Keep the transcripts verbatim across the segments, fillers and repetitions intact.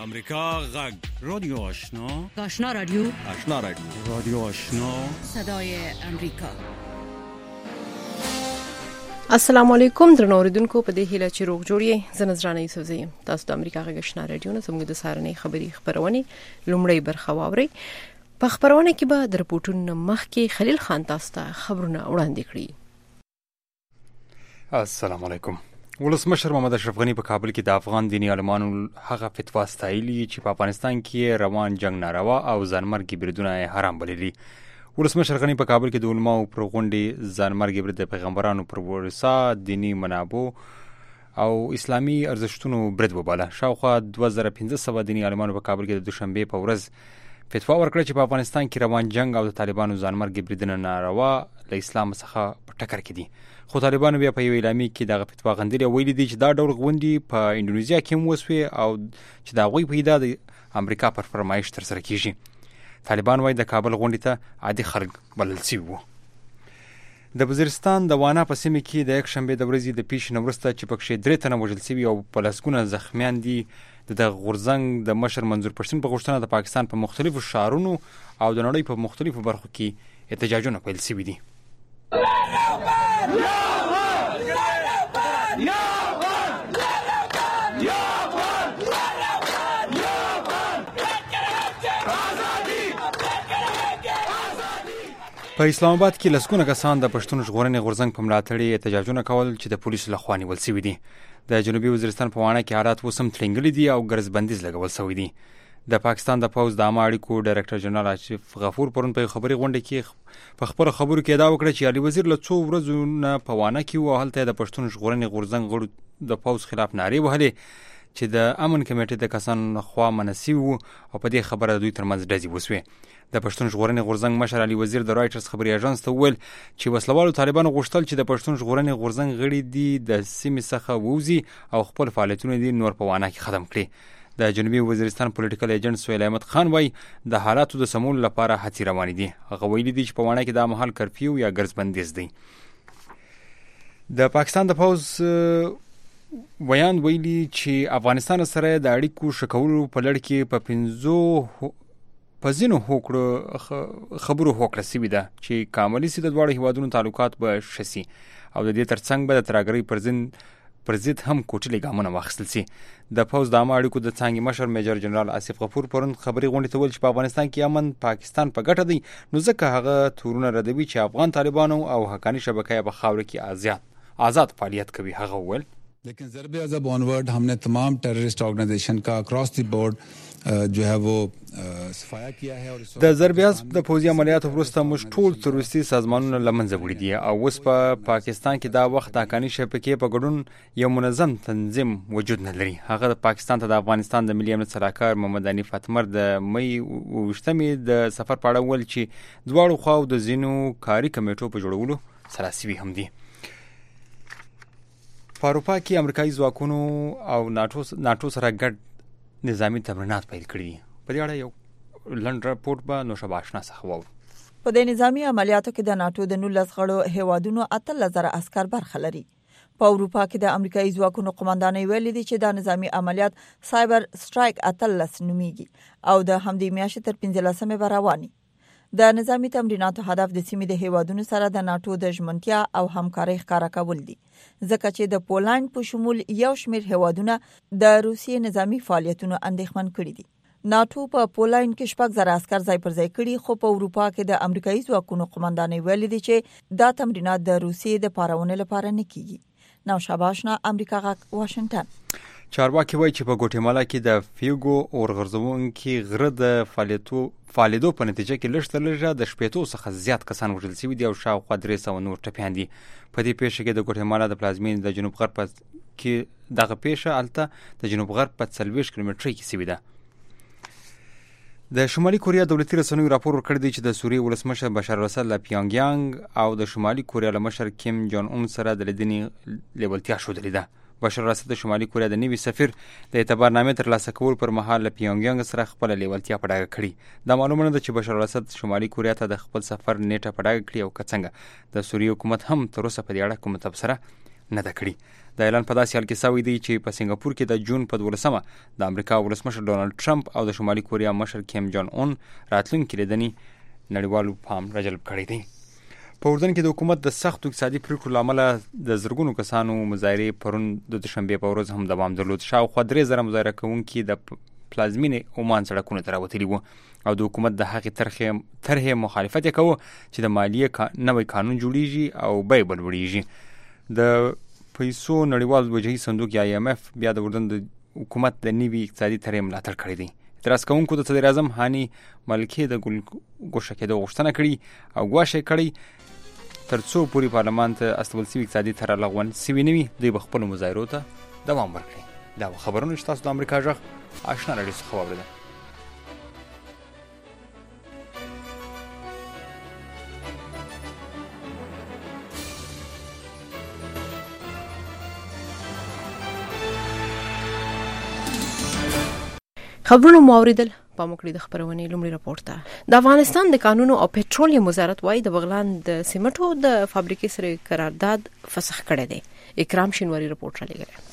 امریکا غږ رادیو آشنا آشنا رادیو آشنا رادیو رادیو آشنا صدای امریکا. السلام علیکم درنو اوریدونکو، په دې هیله چې روغ جوړ یې. زه نذرانه یوسفزۍ یم. تاسو د امریکا غږ آشنا رادیو نه زموږ د سهارنۍ خبري خبرونه لومړی برخه واورئ. په خبرونه کې به د رپورټونو مخکې خلیل خان تاسو ته خبرونه وړاندې کړي. السلام علیکم. ولسمشر محمد اشرف غنی په کابل کې د افغان دیني عالمانو هغه فتوا ستایلي چې په افغانستان کې روان جنگ ناروا او ځانمرګي بریدونه حرام بللي. ولسمشر غنی په کابل کې د علماو پر غونډې ځانمرګي برید د پیغمبرانو پر ورثه، دینی منابع او اسلامي ارزښتونو برید وباله. شاوخوا دوه زره پنځه سوه دیني عالمانو په کابل کې د دوشنبه په ورځ فتوا ورکړه چې په افغانستان کې روان جنگ او د طالبانو ځانمرګي بریدونه ناروا له اسلام څخه په ټکر کې دي. خو طالبانو بیا په یو اعلامیه کې دغه فتوا غندلې، ویلي دي چې دا ډول غونډې په انډونیزیا کې هم وسوې او چې د هغوی په ایده د امریکا پر فرمایش ترسره کیږي. طالبان وايي د کابل غونډې ته عادي خلک بلل شوي وو. د وزیرستان د وانا په سیمه کې د یک شنبه د ورځې د پیښې نه وروسته چې پکې درې تنه وژل شوي او په لسګونه زخمیان دي، د غورځنګ د مشر منظور پښتون په غوښتنه د پاکستان په مختلفو ښارونو او د نړۍ په مختلفو برخو کې احتجاجونه پیل شوي دي. په اسلام آباد کې لسګونه کسان د پښتون ژغورنې غورځنګ په ملاتړ احتجاجونه کول چې د پولیسو لخوا نیول شوي دي. د جنوبي وزیرستان په واڼه کې حالات اوس هم تلنګلي دي او ګرځ بندیز لګول شوی دی. د پاکستان د پوز د عامه اړیکو ډایرکټر جنرال آصف غفور پرون په خبري غونډه کې په خبرو خبرو کې دا وکړه چې علي وزیر له څو ورځو نه په واڼه کې و، هلته د پښتون ژغورنې غورځنګ غړو د پوز خلاف نارې وهلې چې د امن کمیټې د کسانو خوا منسي وو او په دې خبره دوی ترمنځ ډزې وسوې. د پښتون ژغورنې غورځنګ مشر علي وزیر د رایټرز خبري اژانس ته وویل چې وسلوالو طالبانو غوښتل چې د پښتون ژغورنې غورځنګ غړي دي د سیمې څخه ووځي او خپل فعالیتونه دي نور په واڼه کې ختم کړي. د جنوبي وزیرستان پولیټیکل ایجنټ سهیل احمد خان وايي د حالاتو د سمون لپاره هڅې روانې دي. هغه ویلي دي چې په واڼه کې د مهال کرفیو یا ګرځ بندیز دی. د پاکستان د پوز ویان ویلي چې افغانستان سره د اړیکو شکولو په لړ کې په پنځو په ځینو هوکړو خبرو هوکړه شوې ده چې کاملي سي د دواړو هیوادونو تعلقات به ښه سي او د دې ترڅنګ به د ترهګرۍ پر ضد پر ضد هم کوټلي ګامونه واخیستل سي. د پوز د عامه اړیکو د څانګې مشر میجر جنرال آصف غفور پرون خبري غونډې ته ویل چې په افغانستان کې امن پاکستان په ګټه دی، نو ځکه هغه تورونه ردوي چې افغان طالبانو او حقاني شبکه په خاور کې آزاد آزاد فعالیت کوي. هغه ویل लेकिन ज़रबे अज़ब ऑनवर्ड हमने तमाम टेररिस्ट ऑर्गेनाइजेशन का अक्रॉस द बोर्ड जो है वो सफाया किया है. د ضربیاز د پوځي عملیاتو وروسته موږ ټول تروریستي سازمانونه له منځه وړي دي او اوس په پاکستان کې دا وخت د حقاني شبکې په ګډون یو منظم تنظیم وجود نه لري. هغه پاکستان ته د افغانستان د ملي امنیت سلاکار محمد حنیف اتمر د مئی اوویشتمې د سفر په اړه ویل چې دواړو خواو د ځینو کاري کمیټو په جوړولو سره سوي هم دي. په اروپا کې امریکایي ځواکونو او ناتو ناتو سره ګډ نظامی تمرینات پیل کړي دي. په دې اړه یو لنډ راپورټ به نوشابه آشنا څخه واورو. په دې نظامی عملیاتو کې د ناتو د نولس غړو هیوادونو اتلس زره عسكر برخه لري. په اروپا کې د امریکایي ځواکونو قوماندانۍ ویلي دي چې دا نظامی عملیات سایبر سټرایک اتلس نومیږي او د همدې میاشتې تر پنځلسمې به رواني. د نظامی تمریناتو هدف د سیمې د هیوادونو سره د ناتو د ژمنتیا او همکارۍ ښکارا کول دي، ځکه چې د پولند په شمول یو شمېر هیوادونه د روسیې نظامی فعالیتونو اندېښمن کړي دي. ناتو په پولند کې شپږ زره عسكر ځای پر ځای کړي، خو په اروپا کې د امریکایي ځواکونو قوماندانۍ ویلي دي چې دا تمرینات د روسیې د پارونې لپاره نه کیږي. نوشابه آشنا، امریکا غږ، واشنگټن. چارواکي وایي چې په ګوټیمالا کې د فیوګو اورغورځونکي غره د فعالیتو فعالیدو په نتیجه کې لږ تر لږه د شپېتو څخه زیات کسان وژل شوي دي او شاوخوا درې سوه نور ټپیان دي. په دې پیښه کې د ګوټیمالا د پلازمینې د جنوب غرب کې دغه پیښه هلته د جنوب غرب په څلوېښت کیلومترۍ کې شوې ده. د شمالي کوریا دولتي رسنیو راپور ورکړی دی چې د سوریې ولسمشر بشار الاسد له پیونګیانګ او د شمالي کوریا له مشر کیم جون اون سره د لیدنې لیوالتیا ښودلې ده. بشار الاسد د شمالي کوریا د نوي سفیر د اعتبارنامې ترلاسه کول پر مهال له پیونګیانګ سره خپل لیوالتیا په ډاګه کړې. دا معلومه نه ده چې بشار الاسد شمالي کوریا ته د خپل سفر نیټه په ډاګه کړې او که څنګه. د سوریې حکومت هم تر اوسه په دې اړه کومه تبصره نه ده کړې. دا اعلان په داسې حال کې شوی دی چې په سنګاپور کې د جون په دولسمه د امریکا ولسمشر ډونالد ټرمپ او د شمالي کوریا مشر کیم جان اون راتلونکي لیدنې نړیوالو پام راجلب کړی دی. په اردن کې د حکومت د سختو اقتصادي پریکړو له امله د زرګونو کسانو مظاهرې پرون د دوشنبې په ورځ هم دوام درلود. شاوخوا درې زره مظاهره کوونکي د پلازمینې عمان سړکونو ته راوتلي وو او د حکومت د هغې طرحې مخالفت یې کوه چې د مالیې نوی قانون جوړیږي او بیې به لوړیږي. د پیسو نړیوال وجهي صندوق یا آی ایم اف بیا د اردن د حکومت د نوي اقتصادي طرحې ملاتړ کړی دی. اعتراض کوونکو د صدر اعظم هاني ملکې د ګوښه کېدو غوښتنه کړې او ګواښ یې کړی تر څو پورې پارلمان ته استول سوي اقتصادي طرح لغوه سوي نه وي دوی به خپلو مظاهرو ته دوام ورکړي. دا خبرونه چې تاسو د امریکا غږ آشنا راډیو څخه واورېده. خبرونه مو اوریدل. په موکړی د خبرونې لومړی راپور ته د افغانستان د قانونو او پېټرولیم وزارت وايي د بغلان د سیمټو د فابریکې سره قرارداد فسخ کړی دی. اکرام شینواری راپور را لګره.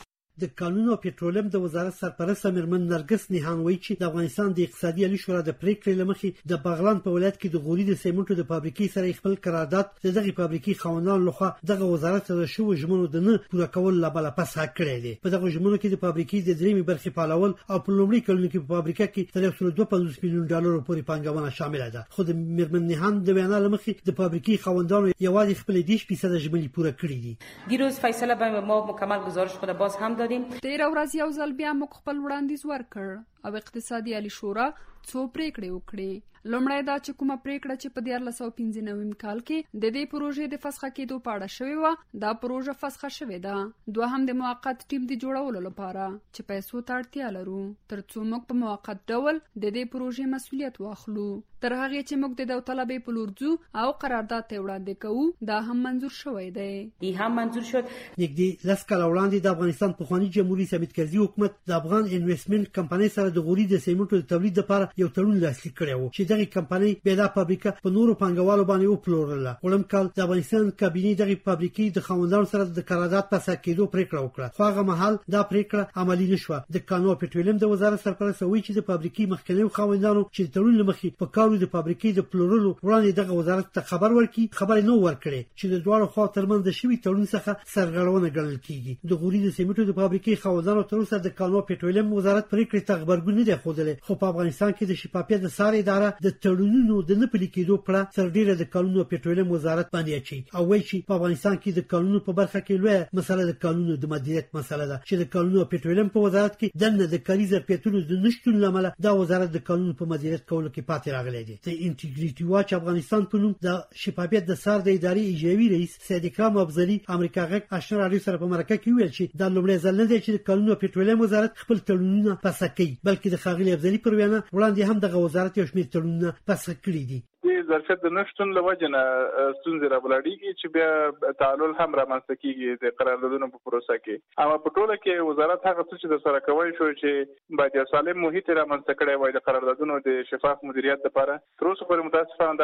د قانون او پېټرولیم د وزارت سرپرست میرمن نرګس نیهان وایي چې د افغانستان د اقتصادي عالی شورا د پریکړې لمخې د بغلان په ولایت کې د غوري د سیمنټو د فابریکې سره خپل قرارداد د دغه فابریکې خاوندانو لخوا دغه وزارت ته شو ژمنو د نه پوره کول لپاره فسخ کړی دی. په دغه ژمنو کې د فابریکې د درېمې برخې پالول او په لومړي کلونو کې په فابریکه کې تر یو سل دوه پنځوس میلیون ډالر پورې پانګونه شامل ده. خو د میرمن نیهان د وینا لمخې د فابریکې خاوندانو یوازې خپل دیش فیصد ژمنې پوره کړې دي. دیروز فیصله به ما مکمل گزارش خود باز هم دادیم. یو ځل بیا موږ خپل وړاندیز ورکړ او اقتصادي عالی شورا څو پریکړې وکړې. لومړی دا چې کومه پریکړه چې په دیارلس سوه پنځه نوي کال کې د دې پروژې د فسخ کېدو په اړه شوې وه دا پروژه فسخ شوې ده. دوهم د موقت ټیم د جوړولو لپاره چې پیسو ته اړتیا لرو تر څو موږ په موقت ډول د دې پروژې مسؤلیت واخلو. تر هغه چې موږ د داوطلبۍ په لور ځو او قرارداد ته وړاندې کوو دا هم منظور شوی دی. دی هم منظور شد. نږدې لس کاله وړاندې د افغانستان پخواني جمهوریت ثابت کرزي حکومت د افغان انویسټمنټ کمپنۍ سره د غوري د سیمنټو د تولید لپاره یو تړون لاسلیک کړی و چې دغه کمپنۍ بیا د فابریکه په نورو پنګوالو باندې وپلورله. وړم کال د افغانستان کابینې دغه فابریکې د خاوندانو سره د قرارداد په اساس کېدو پریکړه وکړه. خو هغه مهال دا پریکړه عملي نشوه. د قانون او پېټرولیم د وزارت سرپرست وایي چې د فابریکې مخکنیو خاوندانو چې تړون لمخې په کارو د فابریکې د پلورلو وړاندې دغه وزارت ته خبر ورکړي خبر نه ورکړي چې د دواړو خوا ترمنځ د شوي تړون څخه سرغړونه ګڼل کیږي. د غوري د سیمنټو د فابریکې خاوندانو تر اوسه د قانون او پېټرولیم وزارت پریکړې ته خبرګون نه دی ښودلی. خو په افغانستان کې د شفافیت د سارې اداره د تړونونو د نه پلي کېدو پړه تر ډیره د قانون او پېټرولیم وزارت باندې اچي او وایي چې په افغانستان کې د قانونو په برخه کې لویه مسله د قانونو د مدیریت مسله ده چې د قانون او پېټرولیم په وزارت کې دنه د کاري ظرفیتونو د نشټون لامل دا وزارت د قانون په مدیریت کولو کې پاتې راغلی دی. د انټیګریټي واچ افغانستان په نوم د شفافیت د سار د ادارې ایجابي رئیس سید اکرام افضلي امریکا غږ آشنا راډیو سره په مرکه کې ویل چې دا لومړی ځل نه دی چې د قانون او پېټرولیم وزارت خپل تړونونه فسخ کوي بلکې د ښاغلي افضلي پر وینا وړاندې هم دغه وزارت یو شمېر تړونونه فسخ کړي دي. ظرفیت د نشټون له وجې نه ستونزې راولاړېږي چې بیا تعلل هم رامنځته کېږي د قراردادونو په پروسه کې. اما په ټوله کې وزارت هغه څه چې د سره کوی شو چې باید یو سالم محیط رامنځته کړی وای د قراردادونو د شفاف مدیریت لپاره. تر اوسه پورې متاسفانه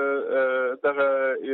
دغه دغه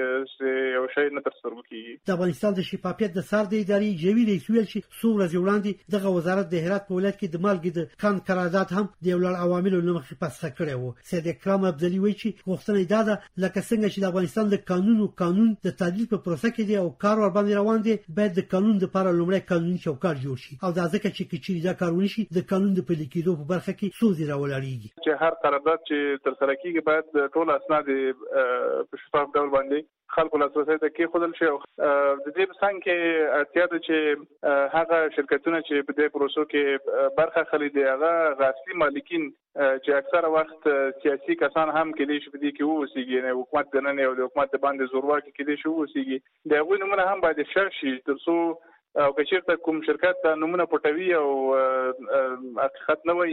یو شی نه ترسره کېږي. د افغانستان د شفافیت د سار د ادارې ایجابي رئیس ویل چې څو ورځې وړاندې دغه وزارت د هرات په ولایت کې د مالګې د کان قرارداد هم د یو لړ عواملو له مخې فسخ کړی و. سید اکرام افضلي وایي چې غوښتنه دا ده لکه څنګه چې د افغانستان د قانون او قانون د تعدیل په پروسه کې دی او کار ور باندې روان دی باید د قانون لپاره لومړی قانوني چوکاټ جوړ شي او دا ځکه چې کچې دا کارونه شي د قانون د پلي کېدو په برخه کې سوزي راولړيږي چې هر قرارداد چې تر سره کیږي باید ټول اسناد په شفاف ډول باندې خلکو لاسرسي ته کې خودل شي. د دې څنګه کې اړتیا ده چې هغه شرکتونه چې په دې پروسو کې برخه خلي دي هغه غاصبي مالکین چې اکثره وخت سیاسي کسان هم کې دي چې په دې کې ووسیږي نه حکومت دننه او د حکومت باندې زورواکي کې دي چې ووسیږي دا غوښنه نمونه هم باید شرشي تر څو او که چیرته کوم شرکت نمونه پټوي او حقیقت نه وایي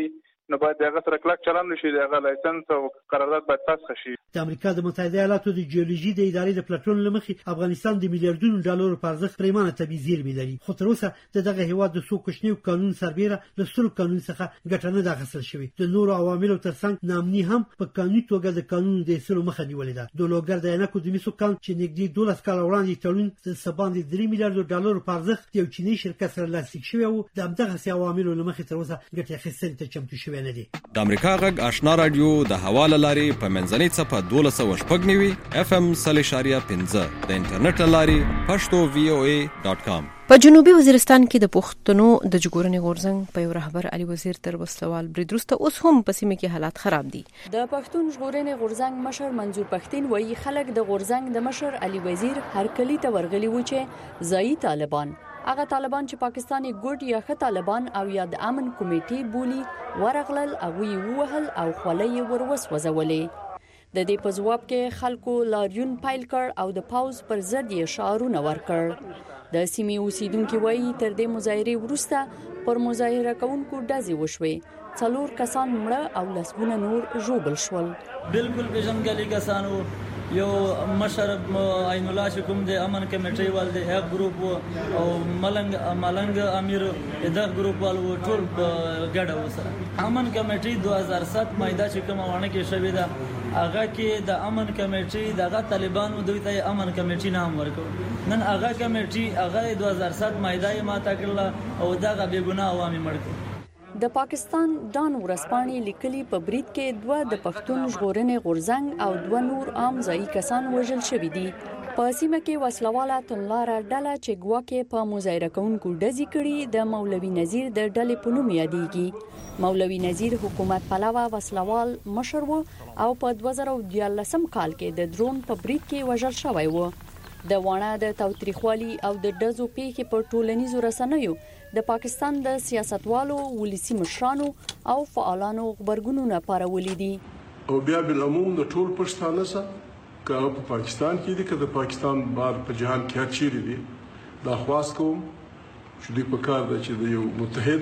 نو باید هغه سره کلک چلند وشي، هغه لایسنس او قرارداد باید فسخ شي. د امریکا د متحده ایالاتو د جیولوژي د ادارې د پلټون لمخې افغانستان د میلیارډونو ډالرو په ارزښت پریمانه طبي زیرمې لري، خو تر اوسه د دغه هیواد د څو کوچنیو قانون سربیره له سترو قانون څخه ګټه نه ده اخیستل شوې. د نورو عواملو ترڅنګ ناامني هم په قانوني توګه د قانون د اصولو مخه نیولې ده. د لوګر د عینکو د مسو کان چې نږدې دولس کاله وړاندې تړون د سباندې درې میلیارډ ډالرو په ارزښت یو چینی شرکت سره لاسلیک شوی و، د همدغه عواملو له مخې تر اوسه ګټه اخیستل ته چمتو شوی نه دي. د امریکا غږ آشنا رادیو د حواله لاري په منځنۍ صفه دولس او شپږ نیوي اف ام صلی شاریه پنځه د انټرنیټ لاري پښتو وی او ای ډاٹ کام. په جنوبي وزیرستان کې د پښتنو د جګورنې غورځنګ په یو رهبر علي وزیر تر وسوال برید وروسته اوس هم په سیمه کې حالات خراب دي. د پښتون ژغورنې غورځنګ مشر منظور پښتين وایي خلک د غورځنګ د مشر علي وزیر هرکلی ته ورغلي و چې ځایي طالبان هغه طالبان چې پاکستاني ګوډ یا ښه طالبان او یا د امن کمیټې بولی ورغلل او وی وهل او خولې وروسوځولې. د دې په جواب کې خلکو لاریون پایل کړ او د پاوز پر ضد یې شعارونه ورکړ. د سیمې اوسیدونکو وایي تر دې مظاهرې وروسته پر مظاهره کوونکو ډزې وشوې، څلور کسان مړه او لسګونه نور ژوبل شول. بالکل پیژنګلي کسانو یو مشر عین الله چې کوم د امن کمیټې وال د هغه ګروپ او ملنګ ملنګ امیر دغه ګروپ وال ټول ګډه وسره امن کمیټې دوه هزار سات مایده چې کوم ونه کې شوې ده هغه کې د امن کمیټې دغه طالبانو دوی ته امن کمیټې نام ورکړ. نن هغه کمیټې هغه دوه هزار سات مایده یې ماته کړل او دغه بے ګناه عوامي مړ کړ. د پاکستان دان ورسپانې لیکلي په برید کې دوه د پښتون ژغورنې غورځنګ او دوه نور عام ځایي کسان وژل شوي دي. په سیمه کې وسلواله تنلاره ډله چې ګواکې په مظاهره کوونکو ډزې کړي د مولوي نذیر د ډلې په نوم یادېږي. مولوي نذیر حکومت پلوه وسلوال مشر و او په دوه زره دیارلسم کال کې د درون په برید کې وژل شوی و. د وانه د تاوتریخوالي او د ډزو پیښې په ټولنیزو رسنیو د پاکستان د سیاستوالو، ولسی مشرانو او فعالانو خبرګونونه پارولې دي. او بیا بالعموم د ټول پښتانه سره که په پاکستان کې دي که د پاکستان بار په جهان کې هر چیرې دي دا خواست کوم چې دوی په کار ده چې د یو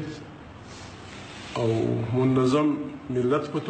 متحد او منظم ملت په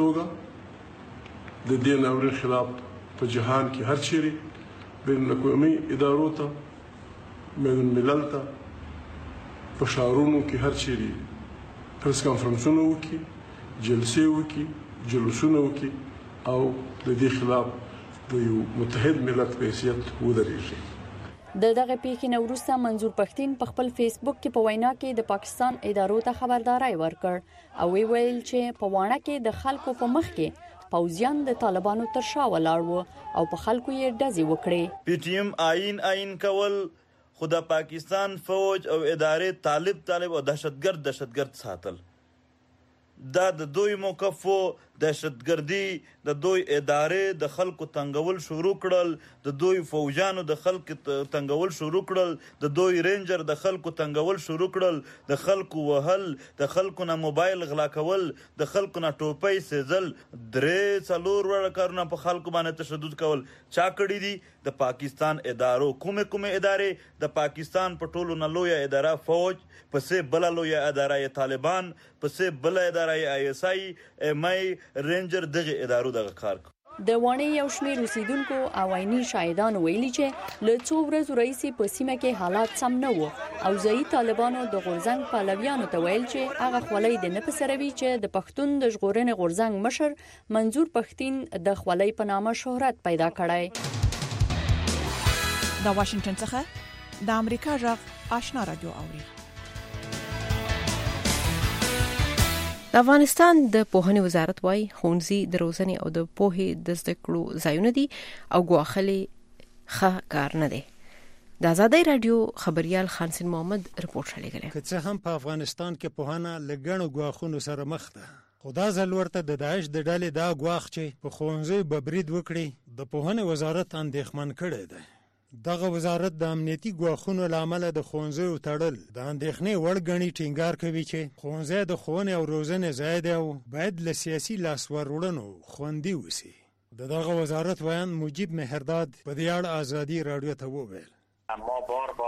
توګه د دې ناورین خلاف په جهان کې هر چیرې بین الاقوامي ادارو ته بین الملل ته په ښارونو کې هر چیرې پریس کانفرنسونه وکړي، جلسې وکړي، جلوسونه وکړي او د دې خلاف د یو متحد ملت په حیثیت ودرېږي. د دغه پیښې نه وروسته منظور پښتين په خپل فیسبوک کې په وینا کې د پاکستان ادارو ته خبرداري ورکړ او وی ویل چې په وانه کې د خلکو په مخ کې پوځیان د طالبانو تر شا ولاړ وو او په خلکو یې ډزې وکړې. پی ټی ایم آئین آئین کول خو د پاکستان فوج او ادارې طالب طالب او دهشتګرد دهشتګرد ساتل دا د دوی موقف و. دهشتګردي د دوی ادارې د خلکو تنګول شروع کړل، د دوی فوجانو د خلکو تنګول شروع کړل، د دوی رینجر د خلکو تنګول شروع کړل، د خلکو وهل، د خلکو نه موبایل غلا کول، د خلکو نه ټوپۍ سیزل، درې څلور وړه کارونه په خلکو باندې تشدد کول. چا کړي دي؟ د پاکستان ادارو. کومه کومه ادارې؟ د پاکستان په ټولو نه لویه اداره فوج، پسې بله لویه اداره طالبان، پسې بله اداره آی اس آی، ایم آی، رینجر، دغه ادارو دغه کار کوي. د وانه یو شمېر اوسیدونکو او عیني شاهدانو ویلي چې له څو ورځو راهیسې په سیمه کې حالات سم نه وو او ځایي طالبانو د غورځنګ پلویانو ته ویل چې هغه خولۍ د نه په سروي چې د پښتون د ژغورنې غورځنګ مشر منظور پښتين د خولۍ په نامه شهرت پیدا کړی. د واشنگټن څخه د امریکا غږ آشنا رادیو اوري. د افغانستان د پوهنې وزارت وايي ښوونځي د روزنې او د پوهې د زده کړو ځایونه دي او ګواښلې ښه کار نه دی. د آزادۍ رادیو خبريال خانسین محمد رپورټ راغلی. که څه هم په افغانستان کې پوهنه لګڼو ګواښونو سره مخ ده، خو دا ځل ورته د داعش د ډلې دا ګواښ چې په ښوونځي به برید وکړي د پوهنې وزارت اندېښمن کړی دی. دغه وزارت د امنیتي ګواښونو لامل د ښوونځیو تړل د اندېښنې وړ ګڼي. ټینګار کوي چې ښوونځی د ښوونې او روزنې ځای دی او باید له سیاسي لاسوروړنو خوندي وسی. د دغه وزارت ویان مجیب مهرداد په دې اړه آزادي رادیو ته وویل. ما بار بار از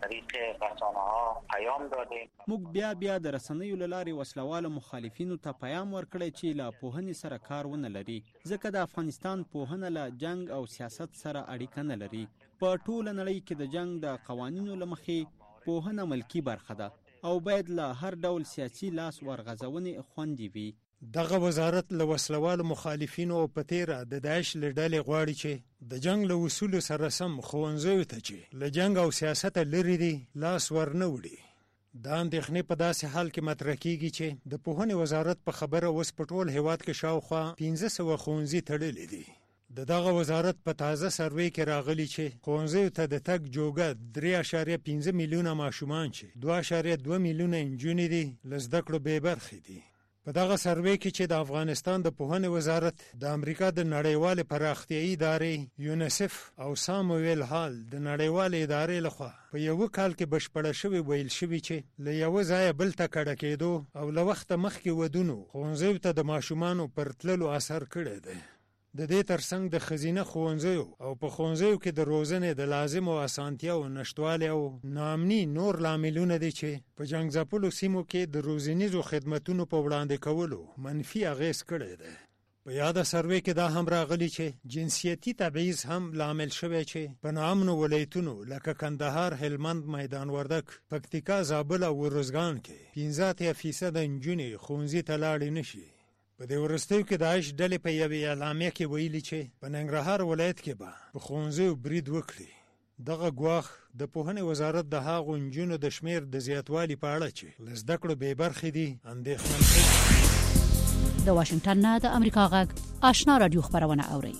طریق رسانه ها پیام دادیم. موږ بیا بیا د رسنیو له لارې وسلوالو مخالفینو ته پیام ورکړی چې له پوهنې سره کار ونه لري، ځکه د افغانستان پوهنه له جنگ او سیاست سره اړیکه نه لري. په ټوله نړۍ کې د جنگ د قوانینو له مخې پوهنه ملکی برخه ده او باید له هر ډول سیاسي لاس ورغځونې خوندي وي. دغه وزارت له وسلوالو مخالفینو او په تیره د داعش له ډلې غواړي چې د جنگ له اصولو سره سم ښوونځیو ته چې له جنگ او سیاست لرې دي لاس ورنه وړي. دا اندېښنې په داسې حال کې مطرح کیږي چې د پوهنې وزارت په خبره اوس په ټول هیواد کې شاوخوا پنځه سوه ښوونځي تړلي دي. د دغه وزارت په تازه سروې کې راغلي چې ښوونځیو ته د تګ جوګه درې اعشاریه پنځه میلیونه ماشومان چې دوه اعشاریه دوه میلیونه نجونې دي له زده کړو بې برخې دي. په دغه سروې کې چې د افغانستان د پوهنې وزارت د امریکا د نړیوالې پراختیایي ادارې یونیسف او سامویل هال د نړیوالې ادارې لخوا په یو کال کې بشپړه شوی ویل شوی چې له یو ځایه بل ته کډه کېدو او له وخته مخکې ودونو ښوونځیو ته د ماشومانو پر تللو اثر کړی دی. د دې ترڅنګ د ښځینه ښوونځیو او په ښوونځیو کې د روزنې د لازمو اسانتیاو نشتوالی او ناامني نور لاملونه دي چې په جنګ ځپلو سیمو کې د روزنیزو خدمتونو په وړاندې کولو منفي اغېز کړی دی. په یاده سروې کې دا هم راغلی چې جنسیتي تبعیض هم لامل شوی چې په ناامنو ولایتونو لکه کندهار، هلمند، میدان وردک، پکتیکا، زابل او ارزګان کې پنځه اتیا فیصده نجونې ښوونځي ته لاړې نشي. په دې وروستیو کې د داعش ډلې په یوې اعلامیه کې ویلي چې په ننګرهار ولایت کې به په ښوونځیو برید وکړي. دغه ګواښ د پوهنې وزارت د هغو نجونو د شمیر د زیاتوالي په اړه چې له زده کړو بې برخې دي اندېښمن کوي. د واشنګټن نه د امریکا غږ آشنا رادیو خبرونه اوري.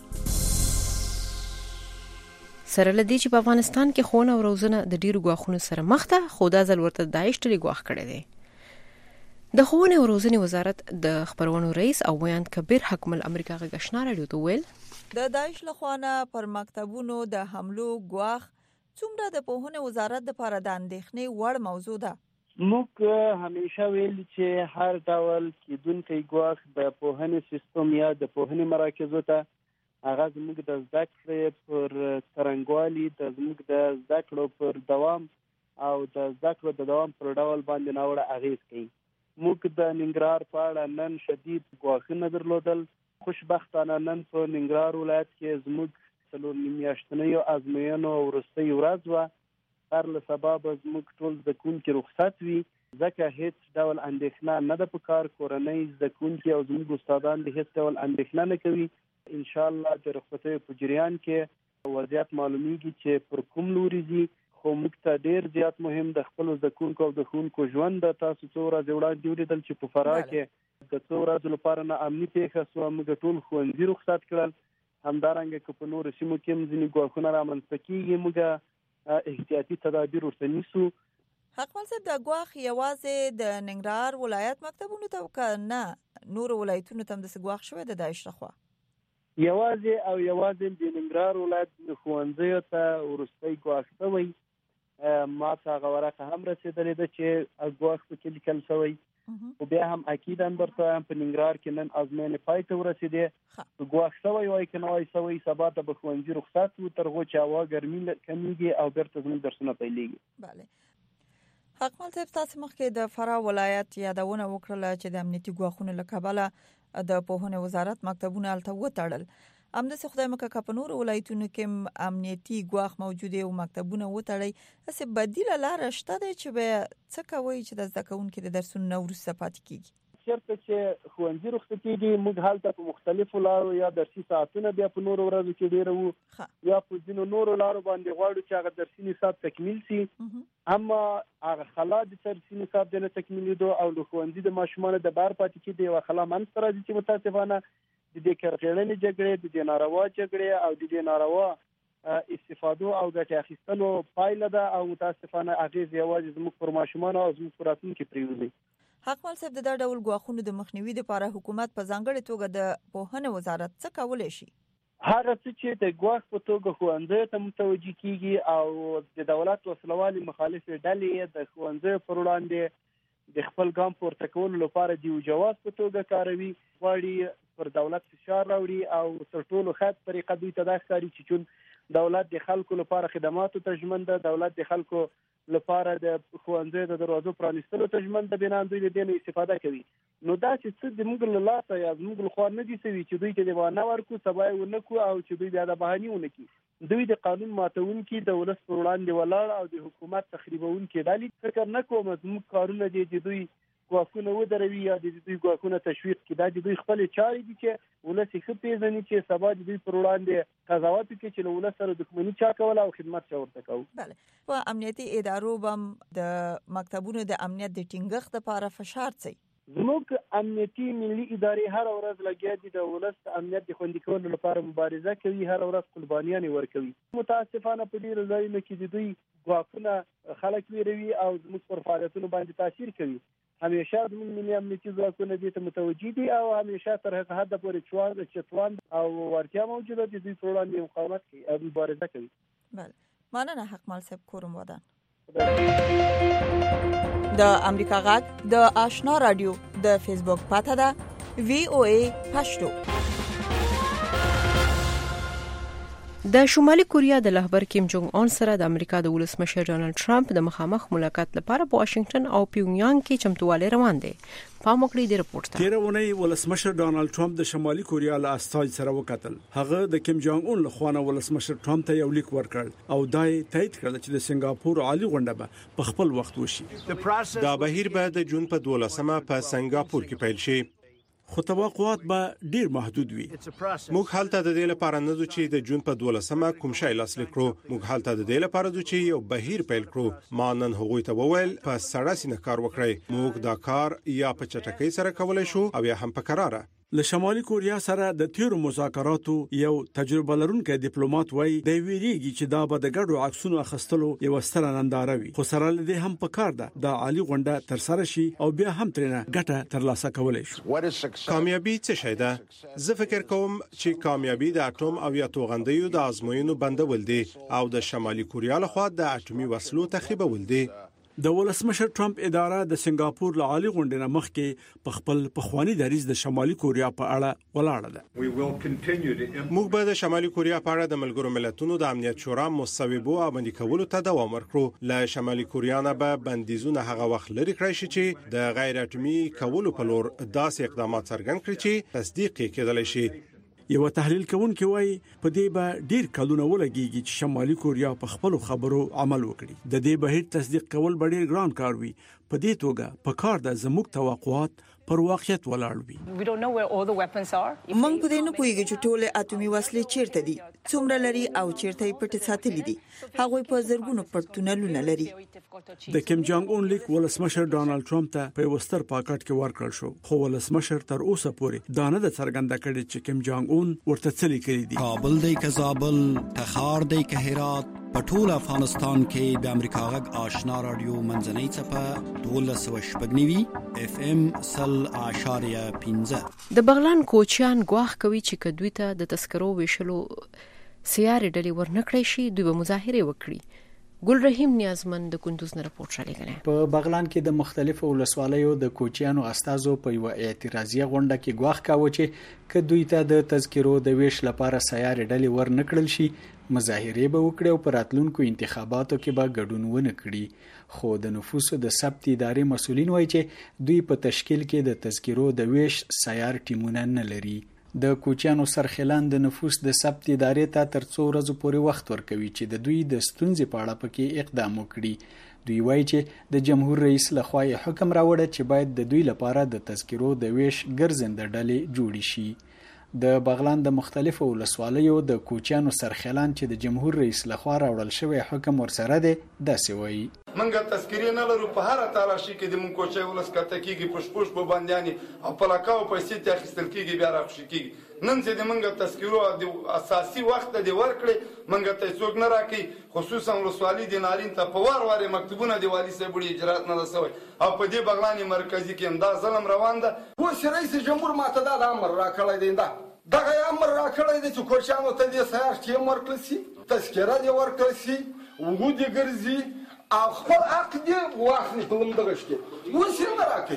سره لدی چې په افغانستان کې خونه او روزنه د ډیرو ګواښونو سره مخ ده، خو دا ځل ورته داعش ډلې ګواښ کړی دی. د ښوونې او روزنې وزارت د خبرونو رئیس او ویاند کبیر حکم الامریکا غږ آشنا رادیو ته ویل د داعش لخوا نه پر مکتبونو د حملو ګواښ څومره د پوهنې وزارت لپاره د اندېښنې وړ موضوع ده. موږ همیشه ویل چې هر ډول کېدونکی ګواښ د پوهنې سیستم یا د پوهنې مراکزو ته هغه زموږ د زده کړې پر څرنګوالي، د زموږ د زده کړو پر دوام او د زده کړو د دوام پر ډول باندې ناوړه اغېز کوي. موږ د ننګرهار په اړه نن شدید ګواښونه درلودل. خوشبختانه نن په ننګرهار ولایت کې زموږ څلور نیم میاشتنیو ازموینو وروستۍ ورځ وه. هر له سبا به زموږ ټول زده کوونکي رخصت وي، ځکه هیڅ ډول اندېښنه نه ده په کار. کورنۍ، زده کوونکي او زموږ استادان د هیڅ ډول اندېښنه نه کوي. انشاءالله د رخصتیو په جریان کې وضعیت معلومیږي چې پر کوم لوري ځي. خو موږ ته ډیر زیات مهم د خپل زده کوونکو او د ښوونکو ژوند د تاسو څو ورځې وړاندې ولیدل چې په فراه کې د څو ورځو لپاره نه امني پیښه سوه. موږ ټول ښوونځي رخصت کړل. همدارنګه که په نورو سیمو کې هم ځینې ګواښونه رامنځته کېږي، موږ احتیاطي تدابیر ورته نیسو. حکمل صاحب، د ګواښ یوازې د ننګرهار ولایت مکتبونو ته که نه نورو ولایتونو ته هم داسې ګواښ شوی د داعش لخوا؟ یوازې او یوازې د ننګرهار ولایت ښوونځیو ته وروستی ګواښ شوی. ما ته هغه ورقه هم رسېدلې ده چې ګواښ پکې لیکل شوی. خو بیا هم اکیدا درته وایم په ننګرهار کې نن ازموینې پای ته ورسېدې. ګواښ شوی وای که نه وای شوی، سبا ته به ښوونځي رخصت وو تر هغو چې هوا ګرمي کمیږي او بیرته زموږ درسونه پیلېږي. بله. حکمل صاحب، تاسو مخکې د فراه ولایت یادونه وکړله چې د امنیتي ګواښونو له کبله د پوهنې وزارت مکتبونه هلته وتړل. همداسې خدای مکړه که په نورو ولایتونو کې امنیتي ګواښ موجود او مکتبونه وتړئ، هسې بدیله لاره شته دی چې به څه کوئ چې د زده کوونکي د درسونو نه وروسته پاتې کېږي؟ چېرته چې ښوونځي رخصتېږي، موږ هلته په مختلفو لارو یا درسي ساعتونه بیا په نورو ورځو کې ډېره وو، یا په ځینو نورو لارو باندې غواړو چې هغه درسي نصاب تکمیل شي. اما هغه خلا د درسي نصاب د نه تکمیلېدو او د ښوونځي د ماشومانو د بهر پاتې کېدو یوه خلا منځته راځي چې متاسفانه د دې کرغېړنې جګړې، د دې ناروا جګړې او د دې ناروا استفادو او ګټې اخیستلو پایله ده او متاسفانه اغېز یوازې زموږ پر ماشومانو او زموږ پر راتلونکي پرېوځي. حکمل صاحب، د دا ډول ګواښونو د مخنیوي لپاره حکومت په ځانګړې توګه د پوهنې وزارت څه کولی شي؟ هغه څه چې د ګواښ په توګه ښوونځیو ته متوجه کېږي او د دولت وسلوالې مخالفې ډلې د ښوونځیو پر وړاندې د خپل ګام پورته کولو لپاره د یو جواز په توګه کاروي، غواړي پر دولت فشار راوړي او تر ټولو ښه طریقه دوی ته دا ښکاري چې چون دولت د خلکو لپاره خدماتو ته ژمن ده، دولت د خلکو لپاره د ښوونځیو د دروازو پرانیستلو ته ژمن ده، بنا دوی د دې نه استفاده کوي. نو دا چې څه د موږ له لاسه یا زموږ له خوا نه دي سوي چې دوی ته د بهانه ورکړو، سبا یې ونه کړو او چې دوی بیا د بهانې ونه کړي. دوی د قانون ماتونکي، د ولس پر وړاندې ولاړ او د حکومت تخریبونکي ډلې. فکر نه کوم زموږ کارونه دي چې دوی ګواښونه ودروي یا د دوی ګواښونه تشویق کړي. دا د دوی خپلې چارې دي چې ولس یې ښه پېژني چې سبا د دوی پر وړاندې قضاوت وکړي چې له ولس سره دښمني چا کوله او خدمت چا ورته کوو. بله، په امنیتي ادارو به د مکتبونو د امنیت د ټینګښت لپاره فشار څه؟ زموږ امنیتي ملي ادارې هر ورځ لګیا دي د ولس امنیت د خوندي کولو لپاره مبارزه کوي، هر ورځ قربانیانې ورکوي. متاسفانه په ډېرو ځایونو کې د دوی ګواښونه خلک ویروي او زموږ پر فعالیتونو باندې تاثیر کوي. همیشه زموږ ملي امنیتي ځواکونه دې ته متوجه دي او همیشه تر هغه حده پورې چوان چتوان او ورتیا موجوده دي، دوی پر وړاندې مقاومت کوي او مبارزه کوي. بله، مننه حقمل صاحب. کورم ودان د امریکا غږ د آشنا رادیو د فیسبوک پاته ده وی او ای پښتو. د شمالي کوریا د رهبر کیم جونګ اون سره د امریکا د ولسمشر ډونالد ټرمپ د مخامخ ملاقات لپاره په واشنگټن او پیونګیانګ کې چمتووالی روان دي. پام وکړئ د رپورټ ته. تیر اونۍ ولسمشر ډونالد ټرمپ د شمالي کوریا له استازي سره وکتل. هغه د کیم جونګ اون له خوانه ولسمشر ټرمپ ته یو لیک ورکړ او دای تایید کړ چې د سنگاپور عالی غونډه به په خپل وخت وشي. دا بهیر به د جون په دولسمه په سنگاپور کې پیل شي. خو توقعات به ډیر محدود وي. موږ حالت د دې لپاره نه ځو چې د جون په دولسمه کوم شی لاسلیک کړو. موږ حالت د دې لپاره ځو چې یو بهیر پیل کړو. ما نن هغوی ته وویل په سړه سینه کار وکړئ. موږ دا کار یا په چټکۍ سره کولای شو او یا هم په قراره. له شمالي کوریا سره د تیرو مذاکراتو یو تجربه لرونکي ډیپلوماټ وایي د ویریږي چې دا به د ګډو عکسونو اخیستلو یو ستره ننداره وي. خو سره له دې هم پکار ده د عالی غونډه تر سره شي او بیا هم ترنه ګټه ترلاسه کولای شي. کامیابی څه شي ده؟ زه فکر کوم چې کامیابی د اټوم او یا توغندیو د ازموینو بندول دي او د شمالي کوریا لخوا د اټومي وسلو تخریبول دي. د ولسمشر ټرمپ اداره د سنگاپور له عالی غونډې نه مخکې په خپل پخوانی دریځ د شمالي کوریا په اړه ولاړه ده. موږ به د شمالي کوریا په اړه د ملګرو ملتونو د امنیت شورا مصوبو عملي کولو ته دوام ورکړو. له شمالي کوریا نه به بندیزونه هغه وخت لري کړی شي چې د غیر اټومي کولو په لور داسې اقدامات څرګند کړي چې تصدیق کېدلی شي. یو تحلیل کوونکی وایي په دې به ډیر کلونه ولګيږي چې شمالي کوریا په خپل خبرو عمل وکړي. د دې بهیر تصدیق کول ډیر ګران کار وي. په دې توګه په کار د زموږ توقعات پر واقعیت ولاړ وي. موږ په دې نه پوهیږو چې ټول اټومي وسلې چیرته دي، څومره لري او چیرته یې پټ ساتلې دي. هغه په زرګونو پټونلونه لري. د کیم جونګ اون لیک ولسمشر ډونالد ټرمپ ته په وستر پاکټ کې ورکړل شو. خو ولسمشر تر اوسه پورې دا نه د څرګنده کړي چې کیم جونګ اون ورته څه لیکلي دي. کابل دی که زابل، تخار دی که هرات، په ټول افغانستان کې د امریکا غږ آشنا رادیو منځنۍ څپه دولس سوه شپږ نوي اف ام سل اشاریه پنځه. د بغلان کوچیان ګواښ کوي چې کدوې ته د تذکرو ویشلو سیارې ډلې ورنکړې شي دوی به مظاهره وکړي. ګل رحیم نیازمن د کندوز نه راپورټ شریکونه. په بغلان کې د مختلفو ولسوالیو د کوچیانو استازو په یو اعتراضیه غونډه کې ګواښ کاوه چې کدوې ته د تذکرو د ویش لپاره سیارې ډلې ورنکړل شي، مظاهره به وکړي او په راتلونکو انتخاباتو کې به ګډون ونه کړي. خو د نفوسو د ثبت ادارې مسؤلین وایي چې دوی په تشکیل کې د تذکرو د ویش سیار ټیمونه نه لري. د کوچیانو سرخلان د نفوس د ثبت ادارې ته تر څو ورځې پورې وخت ورکوي چې د دوی د ستونزې په اړه پکې اقدام وکړي. دوی وایي چې د جمهور رئیس لخوا حکم راوړی چې باید د دوی لپاره د تذکرو د ویش ګرځنده ډلې جوړې شي. د بغلان د مختلفو ولسوالیو د کوچیانو سرخلان چې د جمهور رئیس لخوا راوړل شوی حکم ورسره دی داسې وایي. منګه تذکرې نه لرو، په هر تلاشي کې د مونږ کوچي ولس کته کېږي، پوش پوش په باندې او په لکاو پیسې ته اخیستل کېږي بیا راخشي کېږي. نن چې د منګه تذکرو د اساسي وخت دی ورکړي منګه ته څوک نه راکې، خصوصا ولسوالي د نارین ته په وار وار مکتوبونه د والي صاحب وړي اجرات نه رسوي او په دې بغلان مرکزي کې هم دا ظلم روان ده. اوس رئیس جمهور ماته دا امر راکړی دی، دا دغه امر راکړی دی چې کوچیانو ته دې سیار ټیم ورکړل شي، تذکره دې ورکړل شي، وګو دې ګرځي او خپل حق دې واخلي په لومړي کې. اوس یې نه راکوي.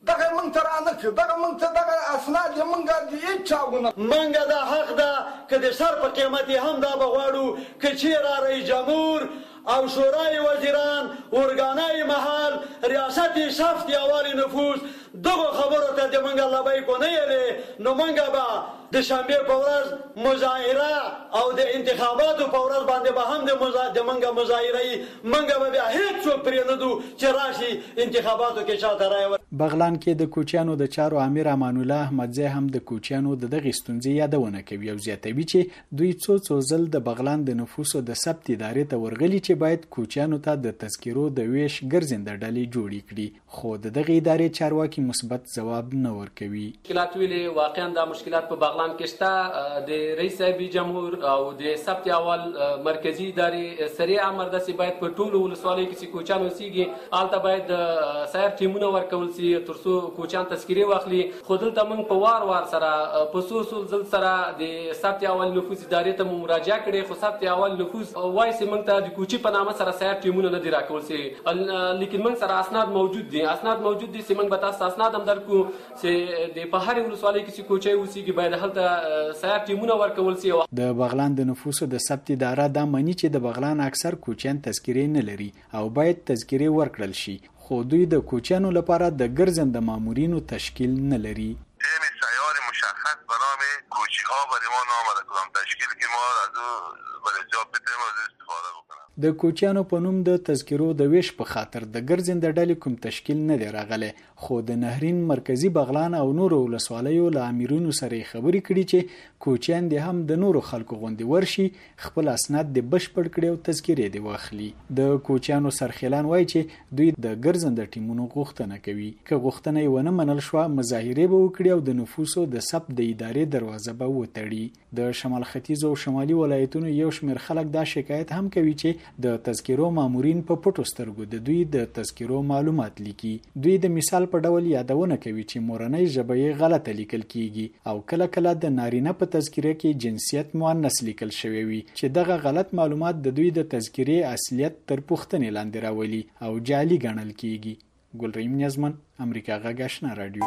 دغه مونږ ته رانه کړ دغه مونږ ته دغه اسناد یې مونږ د هېڅ چاونه مونږ د حق ده که د سر په قیمت یې هم دا به غواړو که چېرې رئیس جمهور او شورای وزیران ارګانای محل ریاست سفت یوالي نفوذ دغه خبرو ته د مونږ لبیک ونه یلې نو مونږ به د شنبې په ورځ مظاهره او د انتخاباتو په ورځ باندې به هم د د مونږ مظاهره یې مونږ به بیا هېڅوک پرې نه دو چې راشي انتخاباتو کې چاته رایه بغلان کې د کوچیانو د چارو امیر امان الله احمدزی هم د کوچیانو د دغه ستونزې یادونه کوي او زیاتوي چې دوی څو څو ځل د بغلان د نفوسو د ثبت ادارې ته ورغلي چې باید کوچیانو ته د تذکرو د ویش ګرځنده ډلې جوړې کړي خو د دغه ادارې چارواکي مثبت ځواب نه ورکوي. مشکلات ویلې واقعا دا مشکلات په بغلان کې شته د رئیس صاحب جمهور او د ثبت اول مرکزی ادارې سریع امر داسې باید په ټولو ولسوالیو کې چې کوچیان اوسېږي هلته باید سایر ټیمونه ورکول سي ترڅو کوچیان تذکرې واخلي خو دلته موږ په وار وار سره په څو څو ځل سره د ثبت اول نفوس ادارې ته مو مراجعه کړې خو ثبت اول نفوس وایي چې موږ ته د کوچي په نامه سره سایر ټیمونه نه دي راکول سي لیکن موږ سره اسناد موجود دي اسناد موجود دي چې موږ به تاسو اسناد هم درکو چې د په هر ولسوالۍ کې چې کوچي اوسېږي باید هلته سایر ټیمونه ورکول سي. د بغلان د نفوسو د ثبت اداره دا معنی چې د بغلان اکثر کوچیان تذکرې نه لري او باید تذکرې ورکړل شي خو دوی د کوچیانو لپاره د ګرځنده مامورینو تشکیل نه لري. تیم سیار مشخص به نام کوچی ها برای ما نامده کدام تشکیل که ما از او برای جاب بتیم از استفاده بکنم. د کوچیانو په نوم د تذکرو د ویش په خاطر د ګرځنده ډلې کوم تشکیل نه دی راغلی خو د نهرین مرکزی بغلان او نورو ولسوالیو له امیرونو سره خبرې کړي چې کوچیان دې هم د نورو خلکو غوندې ورشي خپل اسناد د بشپړ کړي او تذکرې دی واخلي. د کوچیانو سرخیلان وایي چې دوی د ګرځنده ټیمونو غوښتنه کوي که غوښتنه یې ونه منل شوه مظاهرې به وکړي او د نفوسو د ثبت د ادارې دروازه به وتړي. د شمال ختیځ او شمالي ولایتونو یو شمېر خلک دا شکایت هم کوي چې د تذکرو مامورین په پټو سترګو د دوی د تذکرو معلومات لیکي. دوی د مثال په ډول یادونه کوي چې مورنۍ ژبه یې غلطه لیکل کیږي او کله کله د نارینه په تذکره کې جنسیت مؤنث لیکل شوی وي چې دغه غلط معلومات د دوی د تذکرې اصلیت تر پوښتنې لاندې راولي او جعلي ګڼل کیږي. ګلریم نیازمن امریکا غږ آشنا رادیو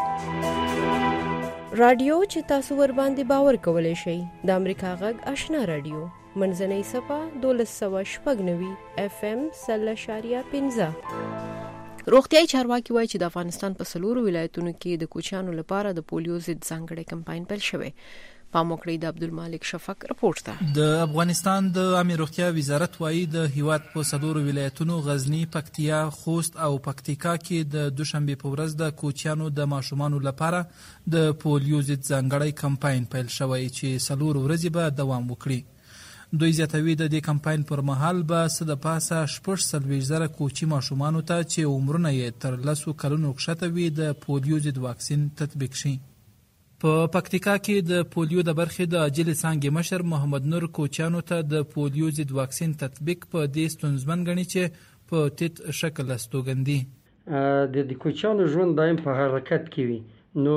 رادیو چې تاسو ور باندې باور کولای شئ د امریکا غږ آشنا رادیو منځنۍ صفه دولس سوه شپږ نوي اف ام سل اشاریه پنځه. روغتیايي چارواکي وایي چې د افغانستان په څلورو ولایتونو کې د کوچیانو لپاره د پولیو ضد ځانګړی کمپاین پیل شوی. پاموکړی د عبدالمالک شفق رپورټ ده. د افغانستان د عامه روغتیا وزارت وایي د هیواد په څلورو ولایتونو غزنی، پکتیا، خوست او پکتیکا کې د دوشنبه په ورځ د کوچیانو د ماشومانو لپاره د پولیو ضد ځانګړی کمپاین پیل شوی چې څلور ورځې به دوام وکړي. دوی زیاتوي د دې کمپاین پر مهال به څه د پاسه شپږ څلوېښت زره کوچي ماشومانو ته چې عمرونه یې تر لسو کلونو کښته وي د پولیو ضد واکسین تطبیق شي. په پکتیکا کې د پولیو د برخې د عاجلې څانګې مشر محمد نور کوچیانو ته د پولیو ضد واکسین تطبیق په دې ستونزمن ګڼي چې په تیت شکل استوګندي. د دې کوچیانو ژوند دایم په حرکت کې وي نو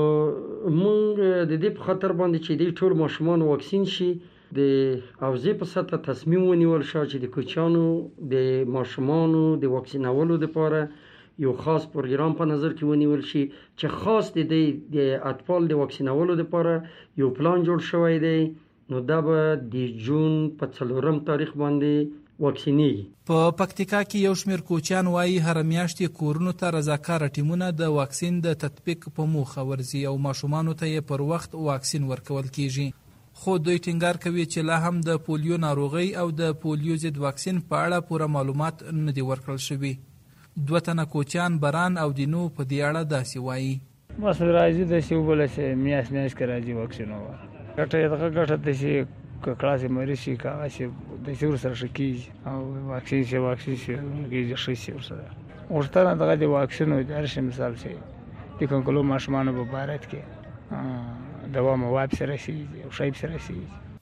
موږ د دې په خاطر باندې چې د ټول ماشومان واکسین شي د اوزې په سطح تصمیم ونیول شو چې د کوچیانو د ماشومانو د واکسینولو لپاره یو خاص پروګرام په نظر کې ونیول شي چې خاص د د اطفال د واکسینولو لپاره یو پلان جوړ شوی دی نو دا به د جون په څلورم تاریخ باندې واکسینېږي. په پکتیکا کې یو شمېر کوچیان وایي هر میاشت کورونو ته رضاکاره ټیمونه د واکسین د تطبیق په موخه ورځي او ماشومانو ته یې پر وخت واکسین ورکول کیږي. خو دوی ټینګار کوي چې لا هم د پولیو ناروغي او د پولیو ضد واکسین په اړه پوره معلومات نه دي ورکړل شوي. دوه تنه کوچیان بران او دینو په دې اړه داسې وایي. بس راځي د سی وبله چې میاس میاس کې راځي واکسین وره ګټه دغه ګټه د شي کلاس مری شي کا چې د شور سره شکی او واکسین شي واکسین شي کې شي شي سره ورته دغه د واکسین او درش مثال شي د کومو ماشومان په بارت کې دوا مو واب سره شي او شایب سره شي.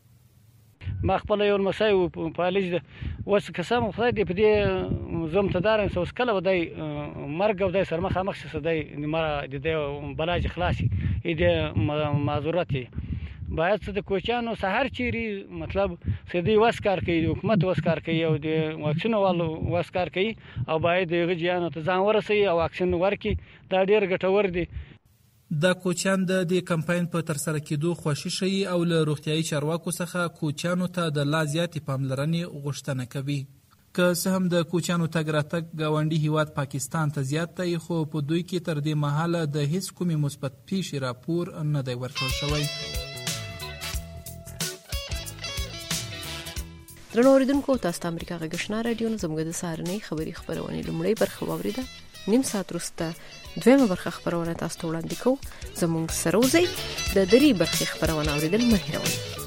ما خپل یو مسای په پالج وس قسم خدای دې په دې زم تدارن سوس کله ودای مرګ او دای سرمخ مخ څه دای مره د بلاج خلاصي دې معذورت باید څه د کوچانو سحر چيري مطلب سدي وسکار کوي حکومت وسکار کوي او د واکسین والو وسکار کوي او باید د غجیانو ته ځان ورسي او واکسین ورکي دا ډیر ګټور دي. د کوچیان د دې کمپاین په ترسره کېدو خوښي ښیي او له روغتیايي چارواکو څخه کوچیانو ته د لا زیاتې پاملرنې غوښتنه کوي. که څه هم د کوچیانو تګ راتګ ګاونډي هیواد پاکستان ته زیات دی، خو په دوی کې تر دې مهاله د هیڅ کومې مثبت پیښې راپور نه دی ورکړل شوی. درنو اوریدونکو، تاسو د امریکا غږ آشنا رادیو نه زموږ د سهارنۍ خبري خپرونې لومړۍ برخه واوریده. نیم ساعت وروسته دویمه برخه خپرونه تاسو ته وړاندې کوو. زموږ سره اوسئ. د درې برخې خپرونه اوریدل مه هېروئ.